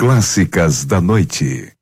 Clássicas da Noite.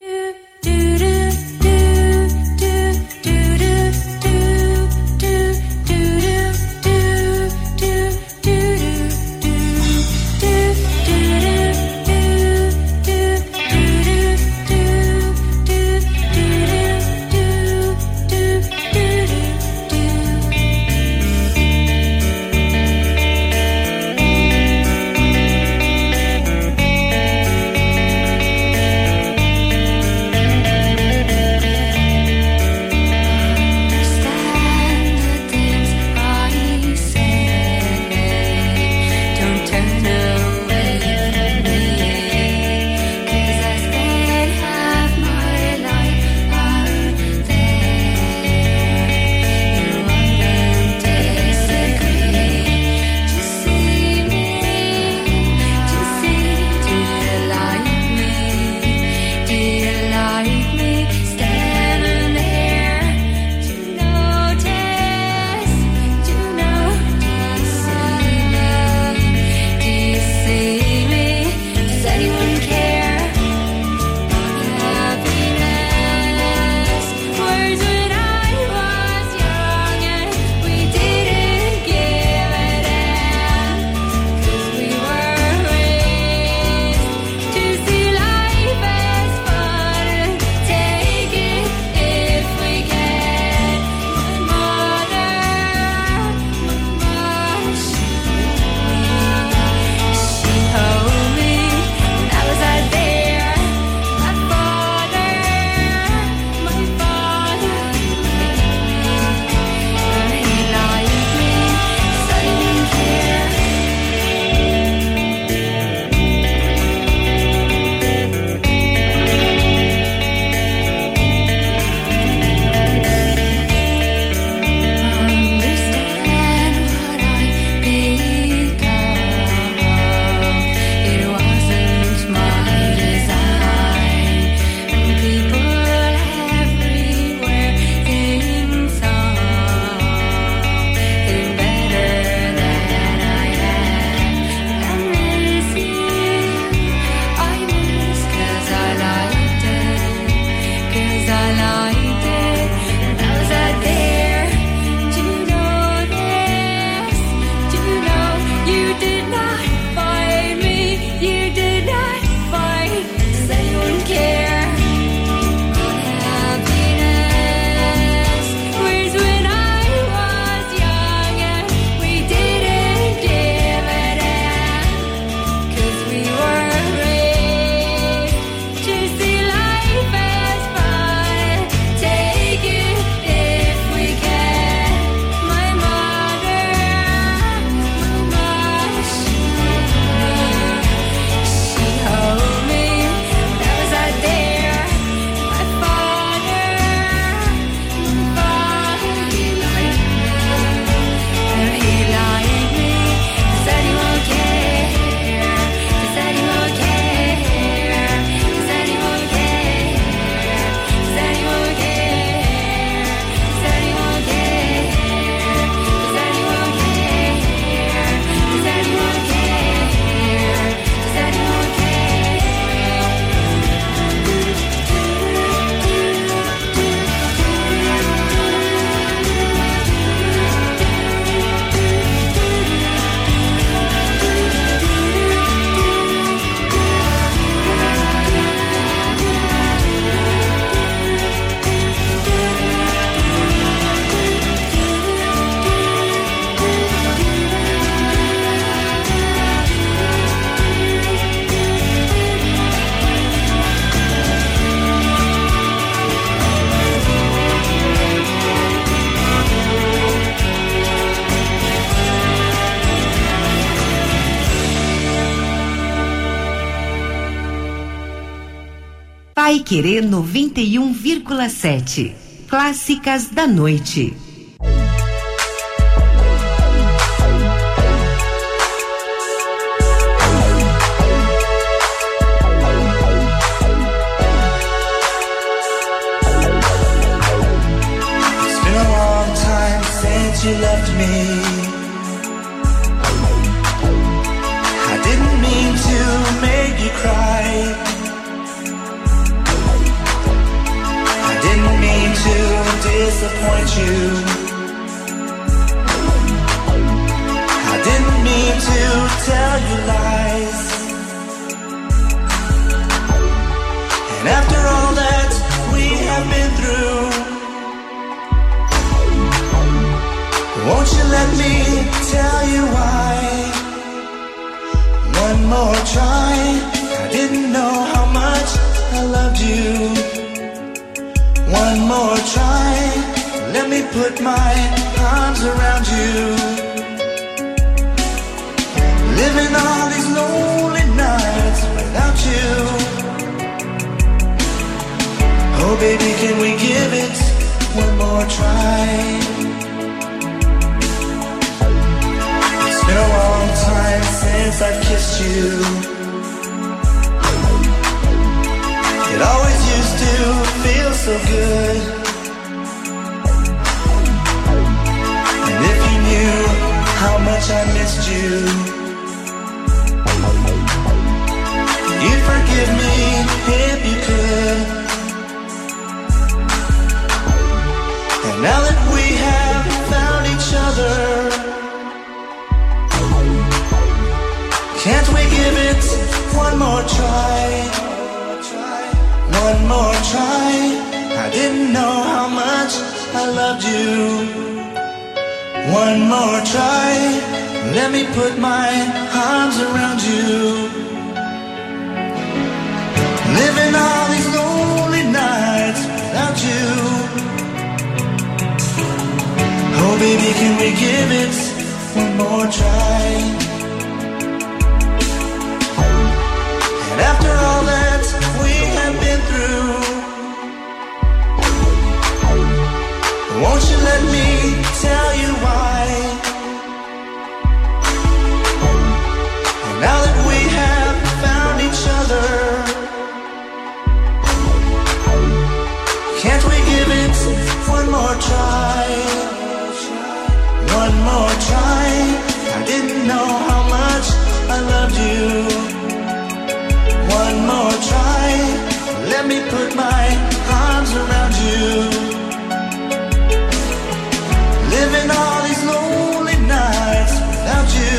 Paiquerê 91,7. Clássicas da Noite. It's been a long time since you left me. I didn't mean to make you cry. disappoint you. I didn't mean to tell you lies. And after all that we have been through, won't you let me tell you why? One more try. I didn't know how much I loved you. One more try. Let me put my arms around you. Living all these lonely nights without you. Oh baby, can we give it one more try? It's been a long time since I've kissed you. It always used to feel so good. And if you knew how much I missed you, you'd forgive me if you could. And now that we have found each other, can't we give it one more try? One more try. I didn't know how much I loved you. One more try. Let me put my arms around you. Living all these lonely nights without you. Oh baby, can we give it one more try? And after all that we have been through, won't you let me tell you why? And now that we have found each other, can't we give it one more try? One more try. I didn't know how much I loved you. One more try. Let me put my arms around you. Living all these lonely nights without you.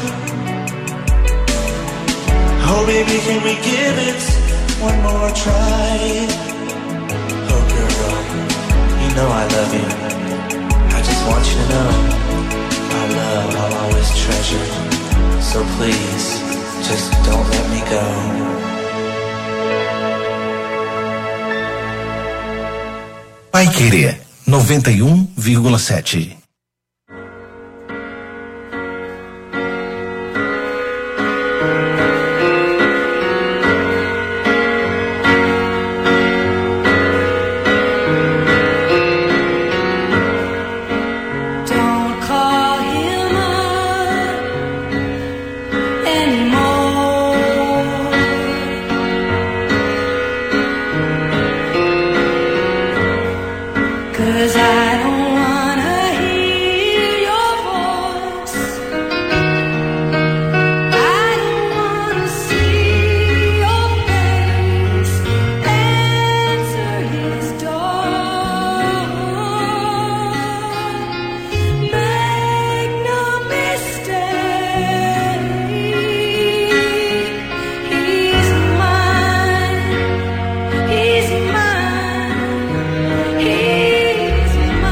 Oh baby, can we give it one more try? Oh girl, you know I love you. I just want you to know our love I'll always treasure. So please, just don't let me go. Paiquerê 91,7. He's mine.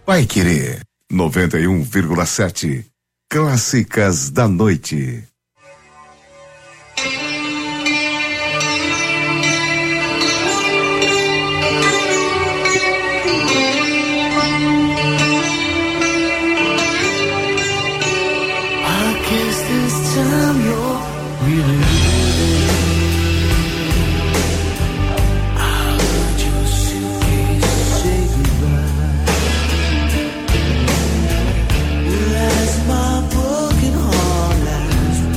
Paiquerê 91,7. Clássicas da noite. As my broken heart lies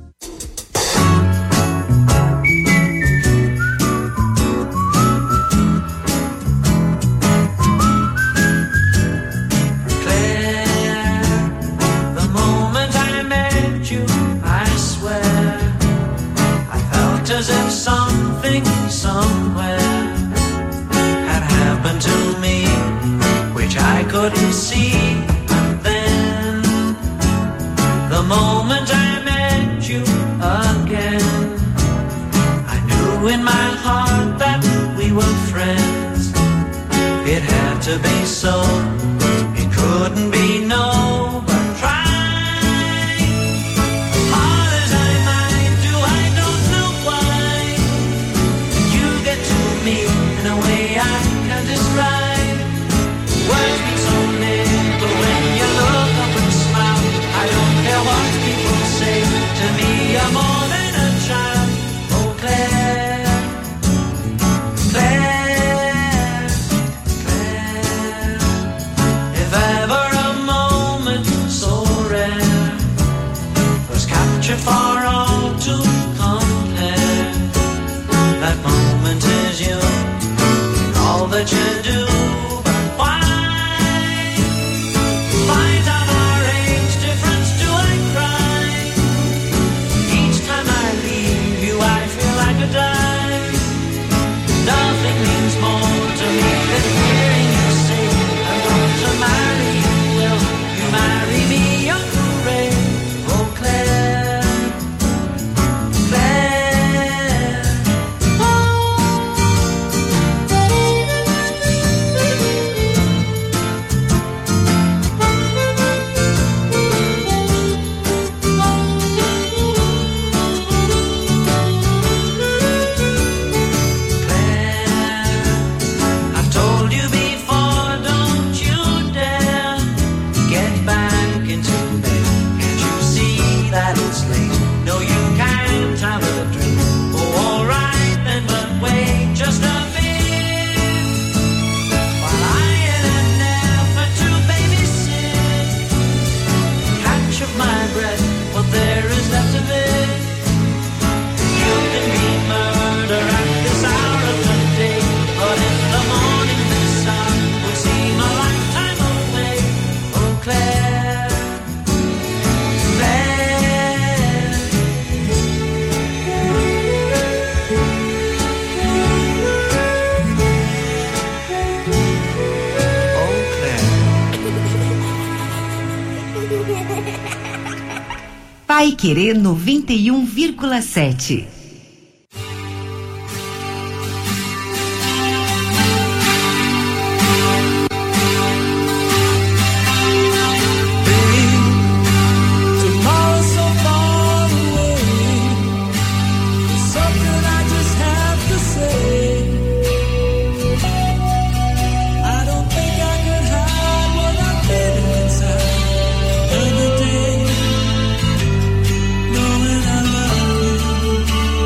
couldn't see. And then, the moment I met you again, I knew in my heart that we were friends. It had to be so, it couldn't be no, but try. Hard as I might do, I don't know why. You get to me in a way I can't describe. Words mean so little when you look up and smile. I don't care what people say, to me you're more than a child. Oh Claire, Claire, Claire. If ever a moment so rare was captured for all to compare, that moment is you, all that you do. But why fight on our age difference? Do I cry? Each time I leave you I feel like a die. Nothing means more to me than hearing you say I'm going to marry you. Will you marry me, young Ray? Oh Claire, Claire. I've told you before, don't you dare get back into bed. Can't you see that it's late? No, you can't have a drink. Oh, alright then, but wait just a bit while I in an effort to babysit catch up my breath, what there is left of it. You can be murder at this hour of the day, but in the morning this hour will seem a lifetime away. Oh Claire, Claire. Oh Claire. Paiquerê 91,7. Tomorrow's so far away. There's something I just have to say. I don't think I could hide what I'm feeling inside every day. Knowing I love you.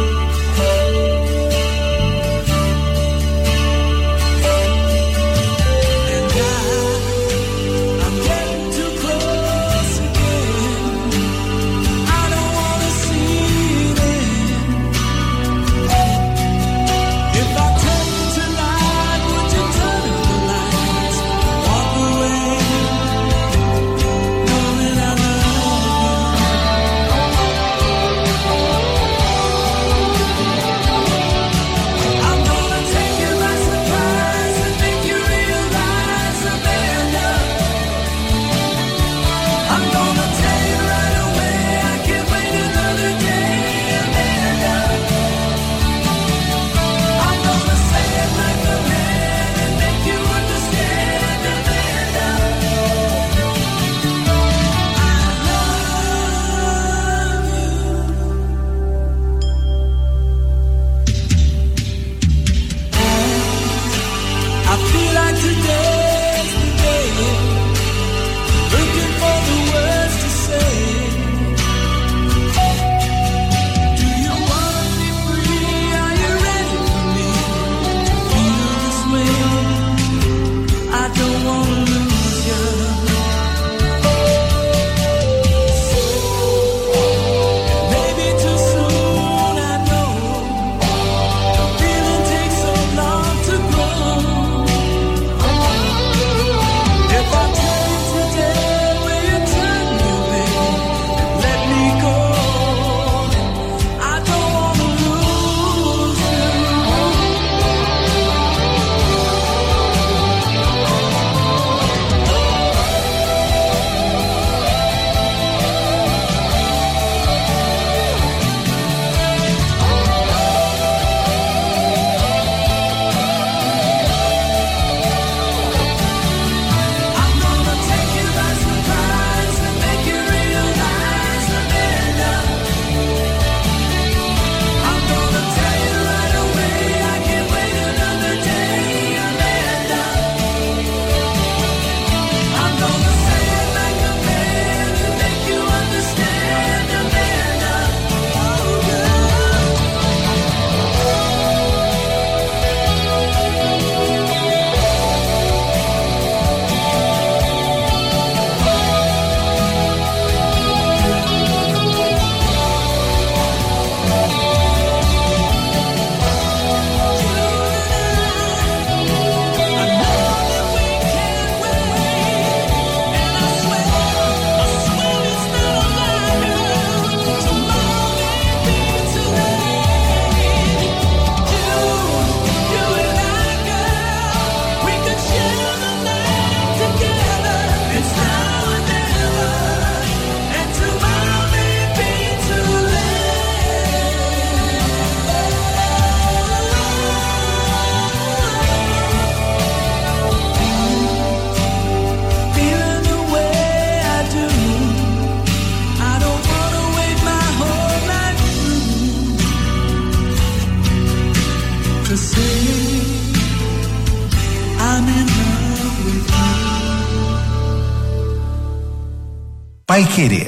Paiquerê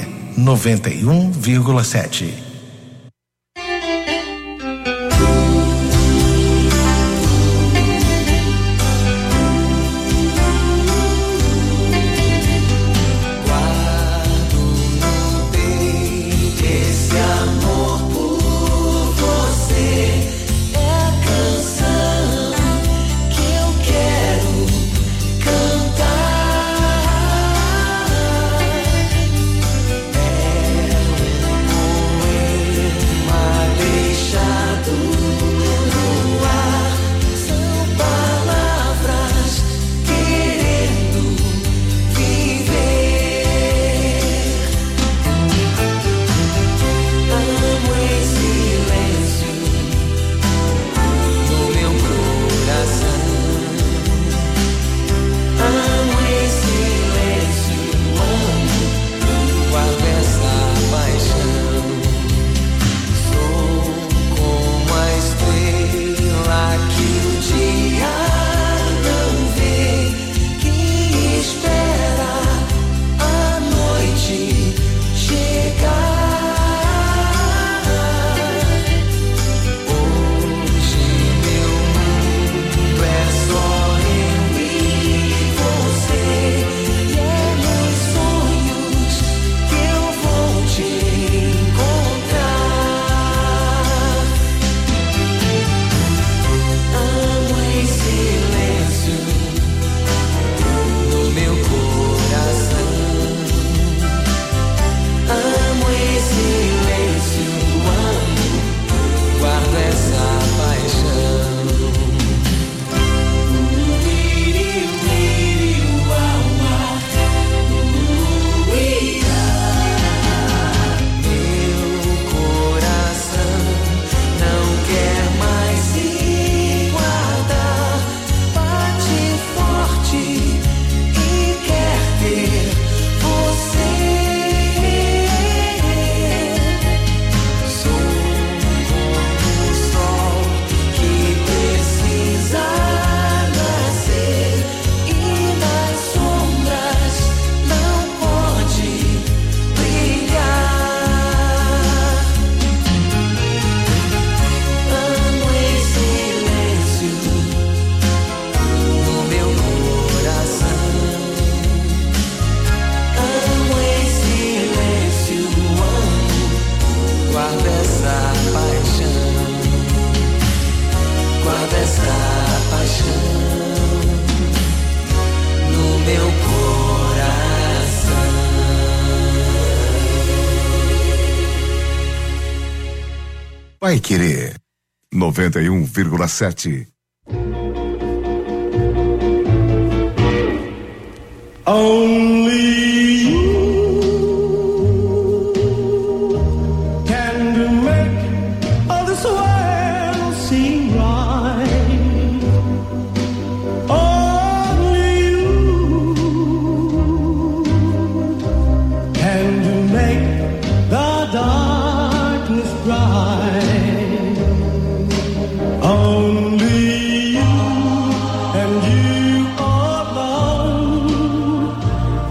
91,7. Paiquerê 91,7. Only you can make all this world seem right. Only you can make the darkness bright. Only you and you alone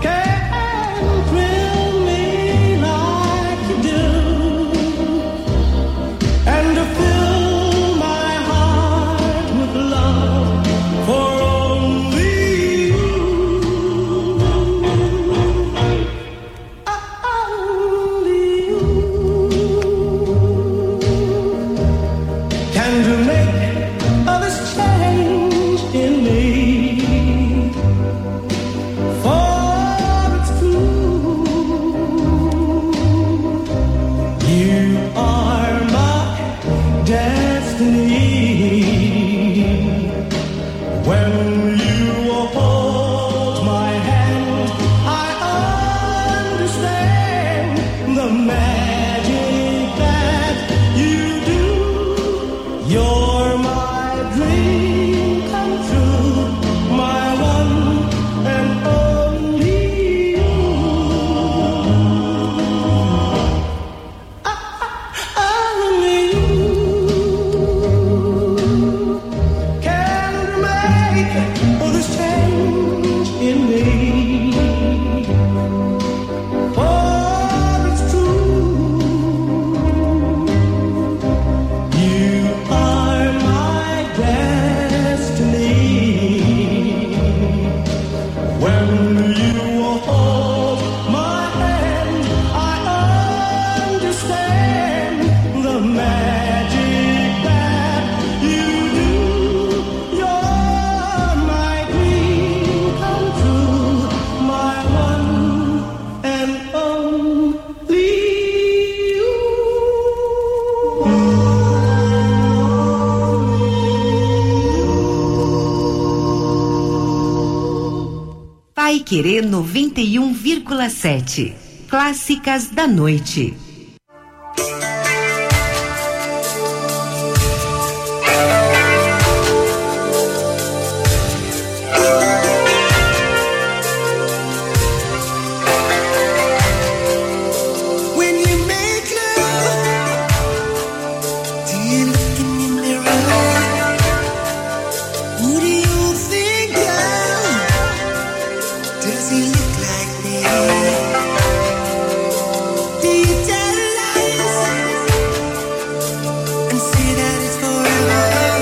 When you hold my hand, I understand the magic that you do. You're my dream come true, my one and only you. Paiquerê 91,7. Clássicas da noite. When you make love, do you look in your mirror? Who do you think of? Does he look like me? Do you tell lies and say that it's forever?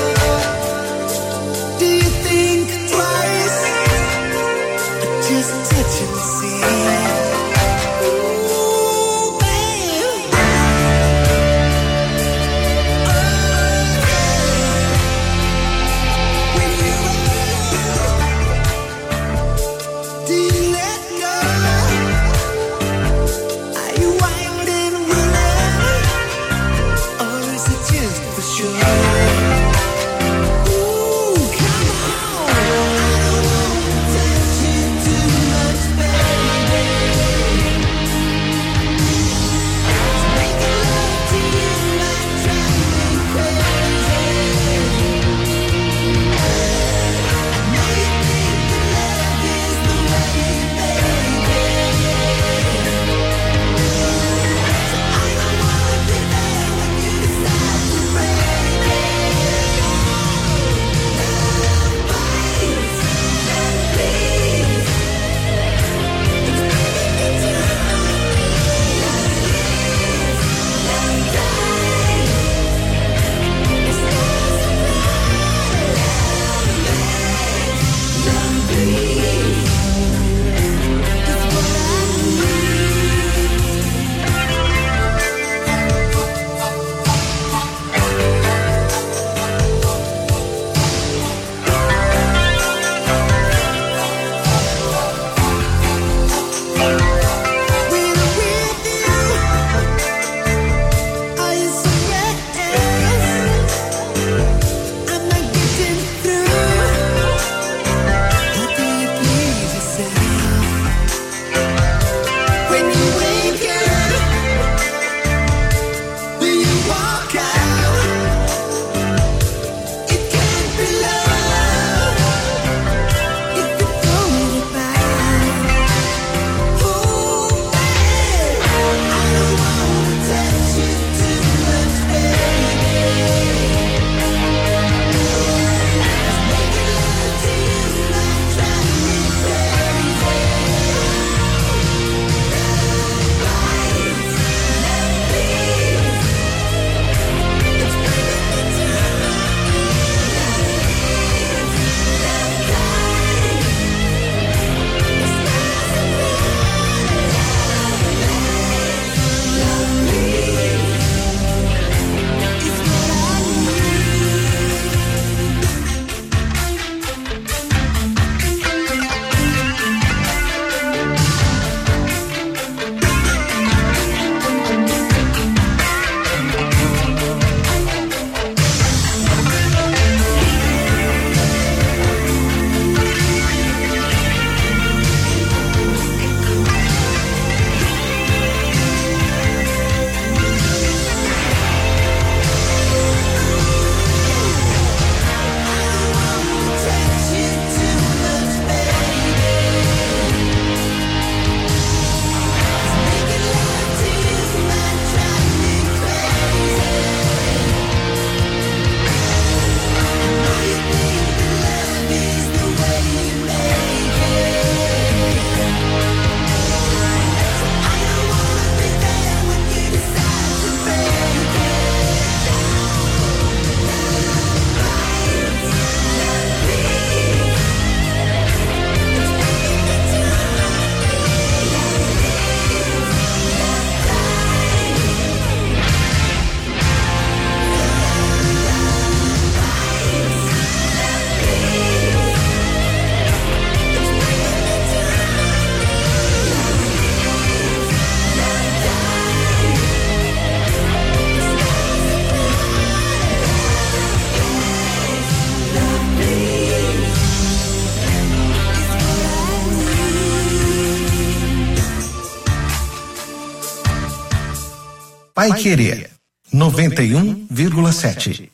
Do you think twice or just touch and see? Ooh, babe. When you're alone, do you let Paiquerê 91,7.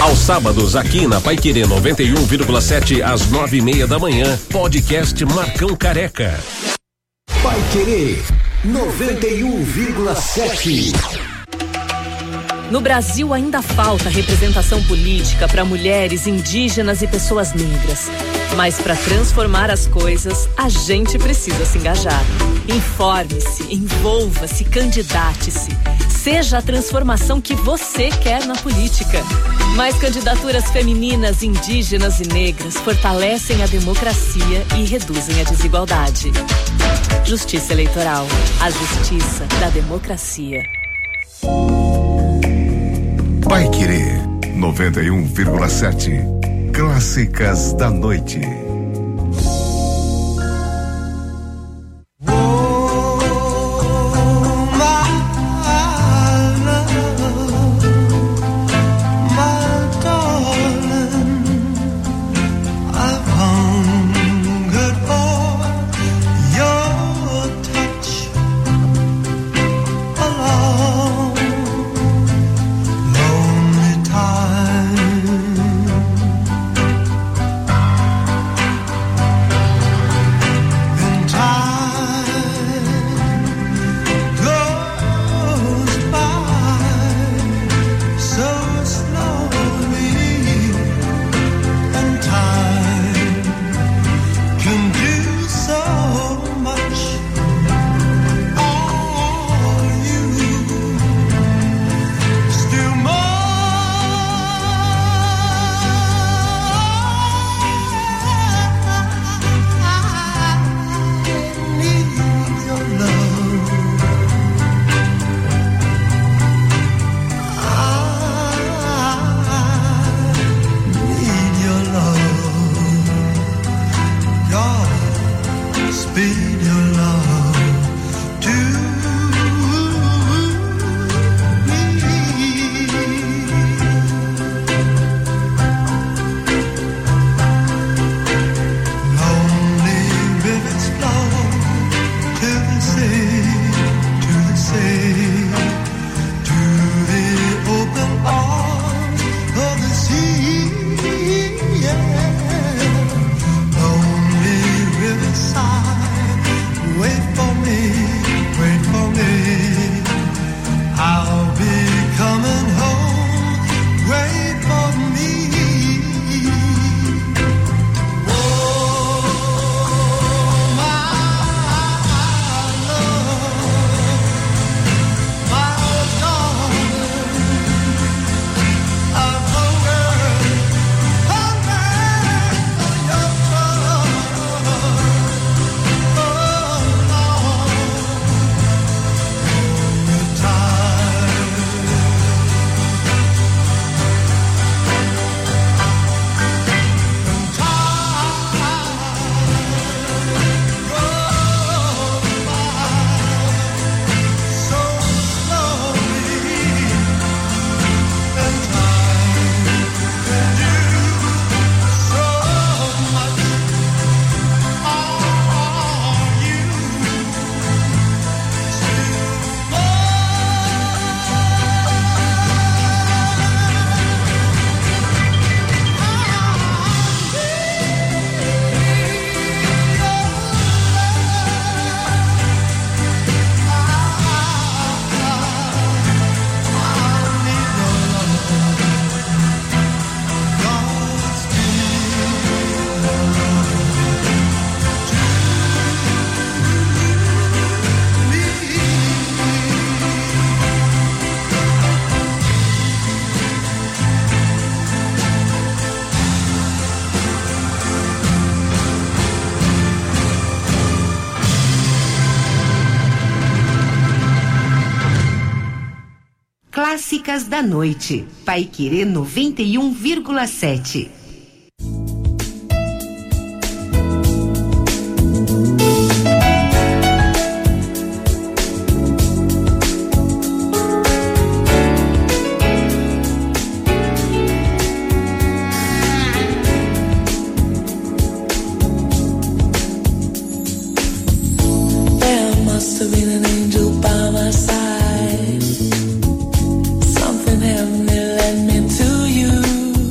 Aos sábados, aqui na Paiquerê 91,7 às 9:30 da manhã, podcast Marcão Careca. Paiquerê 91,7. No Brasil ainda falta representação política para mulheres, indígenas e pessoas negras. Mas para transformar as coisas, a gente precisa se engajar. Informe-se, envolva-se, candidate-se. Seja a transformação que você quer na política. Mais candidaturas femininas, indígenas e negras fortalecem a democracia e reduzem a desigualdade. Justiça Eleitoral, a justiça da democracia. Paiquerê 91,7. Clássicas da Noite. Clássicas da Noite. Paiquerê 91,7. Something heavenly led me to you.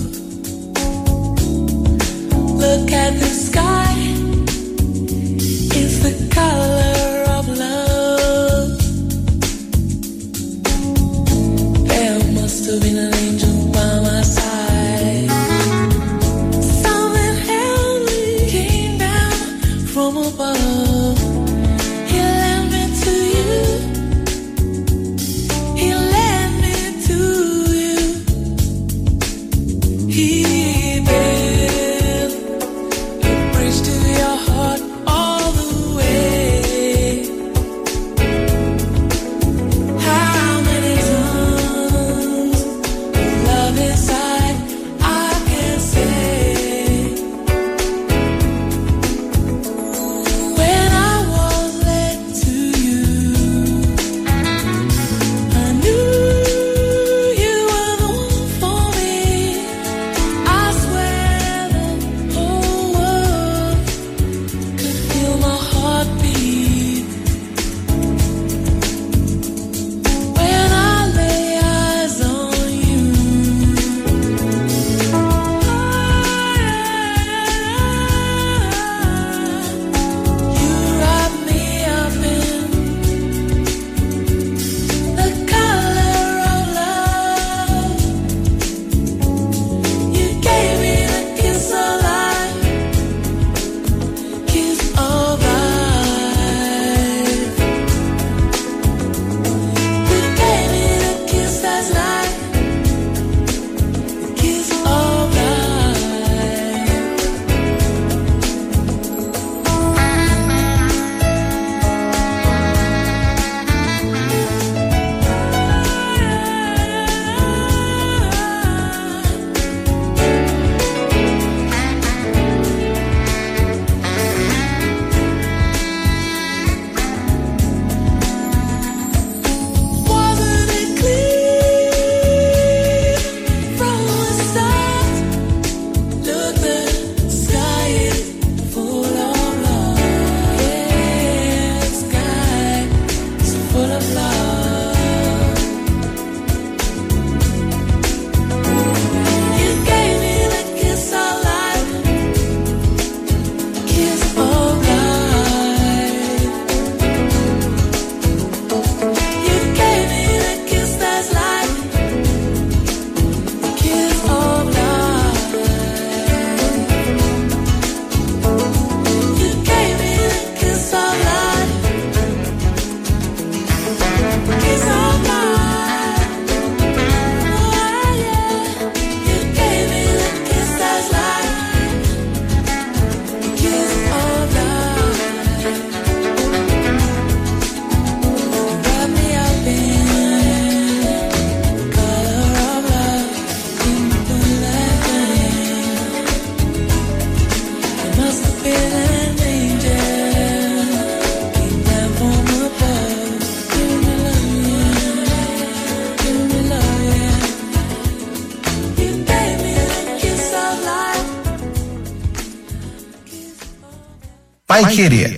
Paiquerê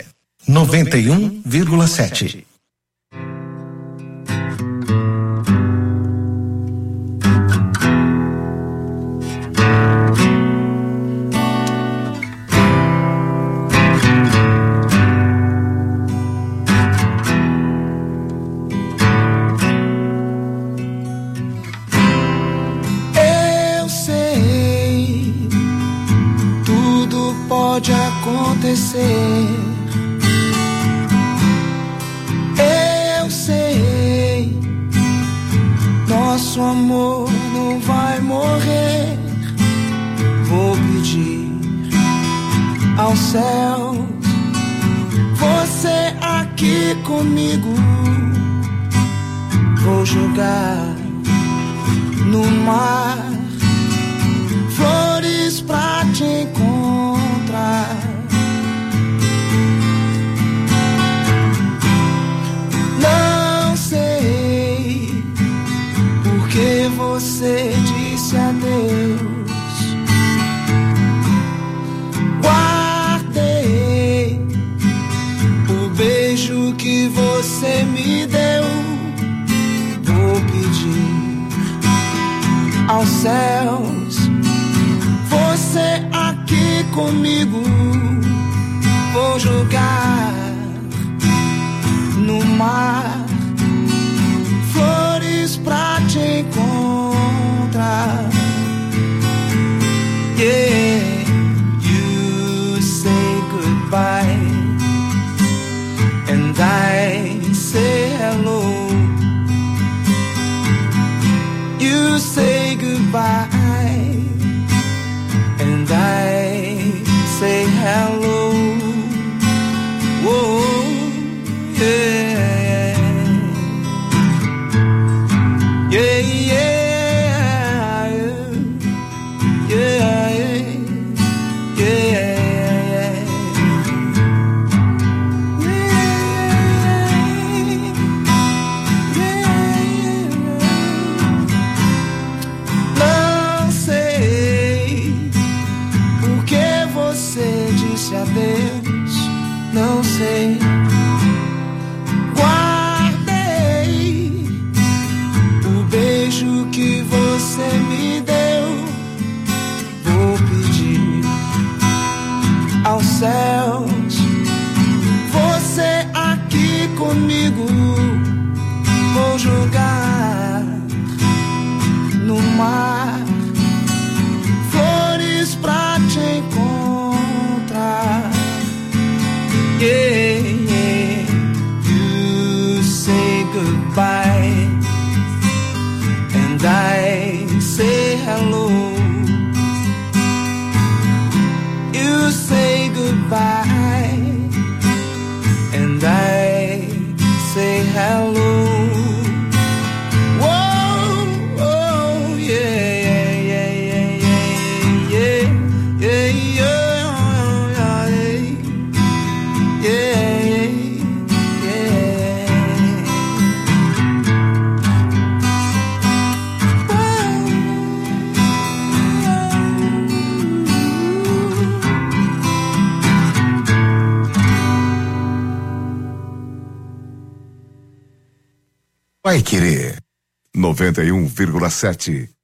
91,7. Pode acontecer. Eu sei, nosso amor não vai morrer. Vou pedir ao céu, você aqui comigo. Vou jogar no mar flores pra te encontrar. Não sei porque você disse adeus. Guardei o beijo que você me deu. Vou pedir aos céus, você aqui comigo. Vou jogar no mar flores pra te encontrar. Yeah, you say goodbye and I say hello. You say goodbye and I say hello. Whoa, yeah, yeah, yeah, yeah, yeah, Não sei porque você disse adeus. Não sei. Guardei o beijo que você me deu. Vou pedir aos céus, você aqui comigo. Vou jogar no mar flores pra te encontrar. Yeah, yeah. You say goodbye and I say hello. You say goodbye and I say hello. Whoa, oh, yeah, yeah, yeah, yeah, yeah, yeah, yeah. Paiquerê 91,7.